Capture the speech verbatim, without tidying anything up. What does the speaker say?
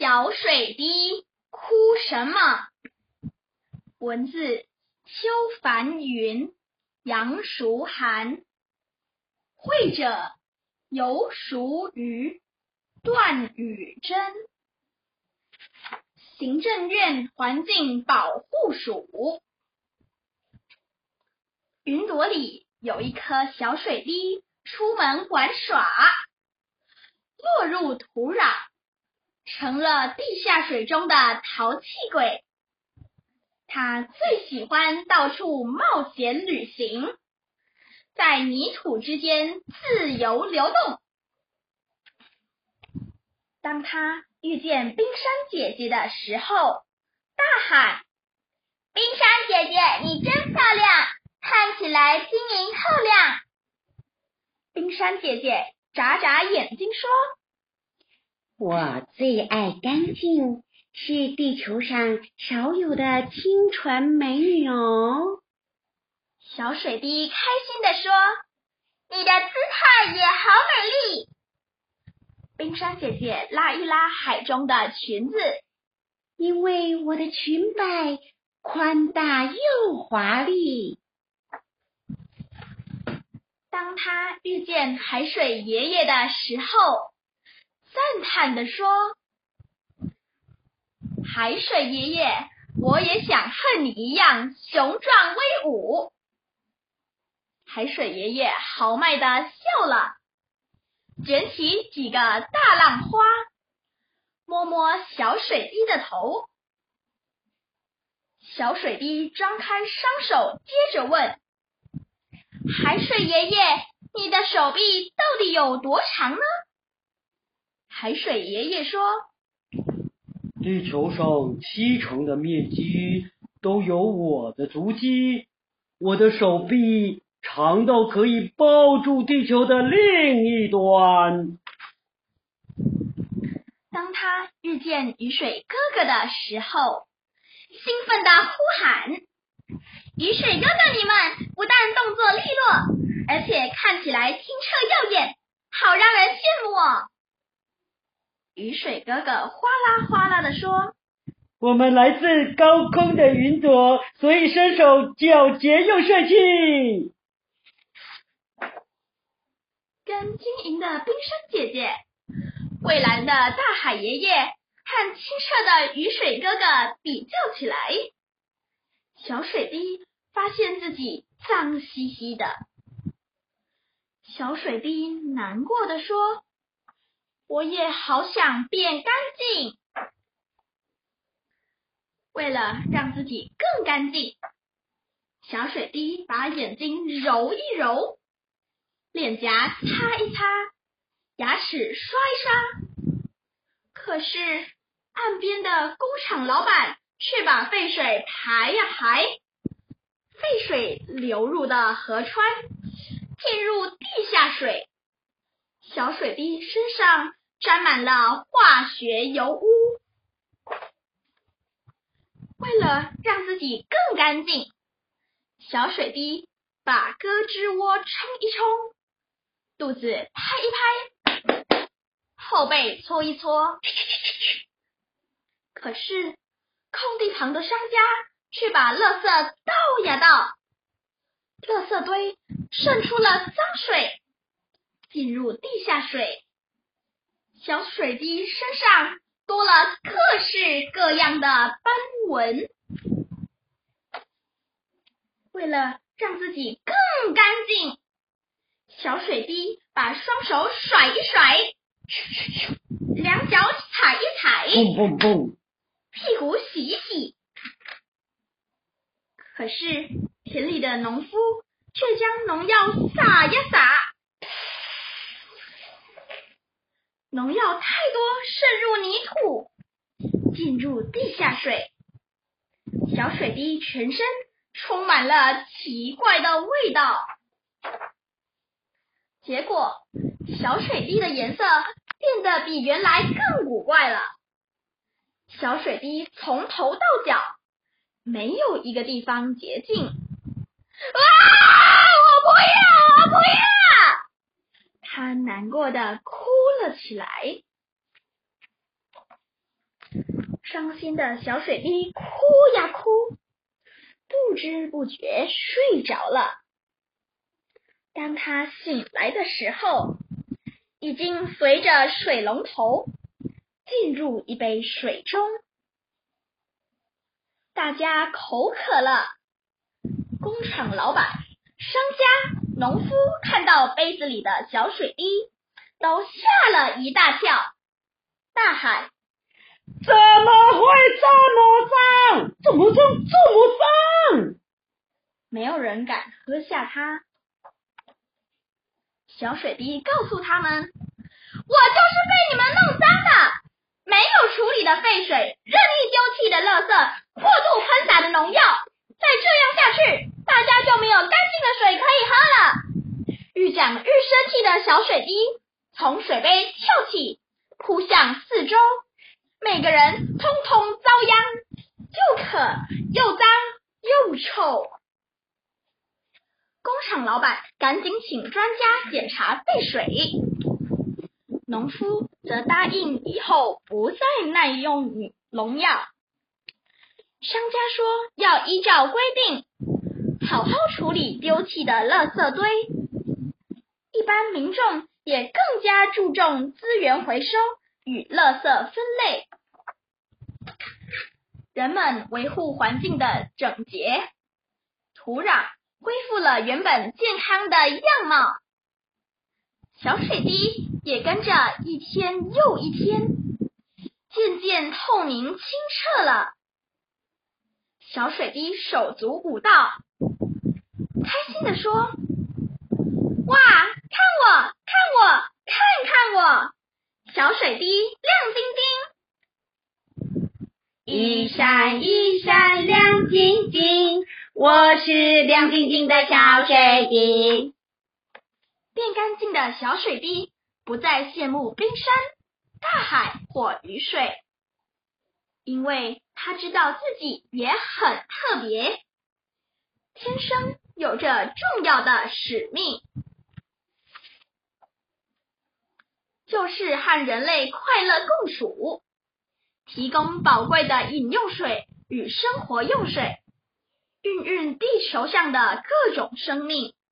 小水滴哭什么？文字：邱凡云、杨淑涵，绘者：游淑瑜、段宇珍。行政院环境保护署。云朵里有一颗小水滴，出门玩耍，落入土壤，成了地下水中的淘气鬼。它最喜欢到处冒险旅行，在泥土之间自由流动。当它遇见冰山姐姐的时候，大喊：冰山姐姐，你真漂亮，看起来晶莹透亮。冰山姐姐眨眨眼睛说： 我最爱干净，是地球上少有的清纯美女哦。 小水滴开心地说：你的姿态也好美丽。冰山姐姐拉一拉海中的裙子， 因为我的裙摆宽大又华丽。 当她遇见海水爷爷的时候，赞叹地说：海水爷爷，我也想和你一样雄壮威武。海水爷爷豪迈地笑了，卷起几个大浪花，摸摸小水滴的头。小水滴张开双手，接着问：海水爷爷，你的手臂到底有多长呢？海水爷爷说： 地球上七成的面积都有我的足迹，我的手臂长到可以抱住地球的另一端。 当他遇见雨水哥哥的时候，兴奋地呼喊：雨水哥哥，你们不但动作利落，而且看起来清澈耀眼，好让人羡慕哦。雨水哥哥哗啦哗啦地说： 我们来自高空的云朵，所以身手矫捷又帅气。 跟晶莹的冰山姐姐、蔚蓝的大海爷爷和清澈的雨水哥哥比较起来，小水滴发现自己脏兮兮的。小水滴难过地说：我也好想变干净。为了让自己更干净，小水滴把眼睛揉一揉，脸颊擦一擦，牙齿刷一刷。可是岸边的工厂老板却把废水排呀排，废水流入的河川进入地下水，小水滴身上沾满了化学油污。为了让自己更干净，小水滴把胳肢窝冲一冲，肚子拍一拍，后背搓一搓。可是空地旁的商家却把垃圾倒呀倒，垃圾堆渗出了脏水，进入地下水。小水滴身上多了各式各样的斑纹。为了让自己更干净，小水滴把双手甩一甩，两脚踩一踩， 蹦蹦蹦， 屁股洗一洗。可是田里的农夫却将农药撒呀撒，农药太多渗入泥土，进入地下水，小水滴全身充满了奇怪的味道。结果小水滴的颜色变得比原来更古怪了。小水滴从头到脚没有一个地方洁净。啊！我不要，我不要！他难过的哭了起来。 伤心的小水滴哭呀哭，不知不觉睡着了。当他醒来的时候，已经随着水龙头进入一杯水中。大家口渴了，工厂老板、商家、农夫看到杯子里的小水滴，都吓了一大跳，大喊： 怎么会这么脏？怎么这这么脏？ 没有人敢喝下它。小水滴告诉他们：我就是被你们弄脏的，没有处理的废水，任意丢弃的垃圾，过度喷洒的农药，再这样下去，大家就没有干净的水可以喝了。愈讲愈生气的小水滴从水杯跳起，扑向四周，每个人通通遭殃，又渴又脏又臭。工厂老板赶紧请专家检查废水，农夫则答应以后不再滥用农药。商家说要依照规定，好好处理丢弃的垃圾堆。一般民众也更加注重资源回收与垃圾分类。人们维护环境的整洁，土壤恢复了原本健康的样貌，小水滴也跟着一天又一天，渐渐透明清澈了。小水滴手足舞道，开心地说：哇，看我，看我，看看我，小水滴亮晶晶， 一闪一闪亮晶晶，我是亮晶晶的小水滴。 变干净的小水滴不再羡慕冰山、大海或雨水，因为他知道自己也很特别，天生有着重要的使命，就是和人类快乐共处，提供宝贵的饮用水与生活用水，孕育地球上的各种生命。